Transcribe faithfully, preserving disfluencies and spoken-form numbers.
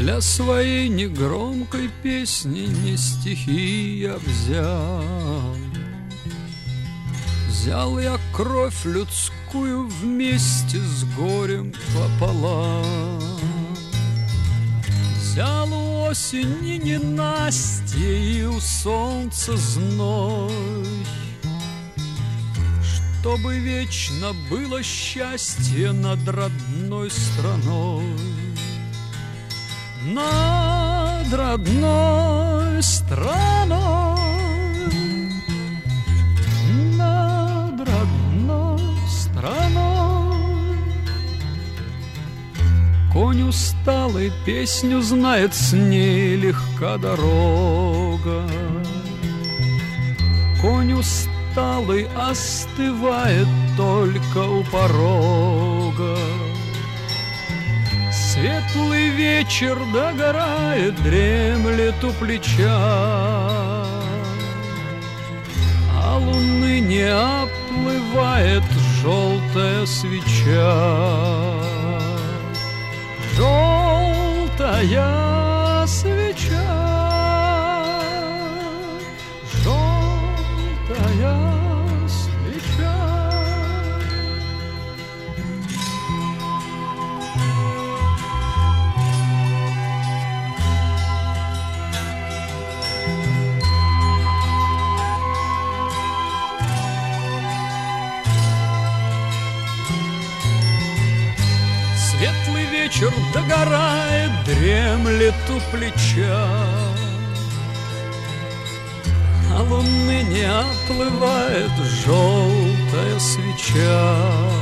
Для своей негромкой песни не стихи я взял. Взял я кровь людскую вместе с горем пополам. Взял у осени ненастье и у солнца зной, чтобы вечно было счастье над родной страной. Над родной страной, над родной страной. Конь усталый песню знает, с ней легка дорога. Конь усталый остывает только у порога. Светлый вечер догорает, дремлет у плеча, а луны не оплывает желтая свеча. Желтая свеча, желтая свеча. Светлый вечер догорает, дремлет у плеча, а луны не оплывает желтая свеча.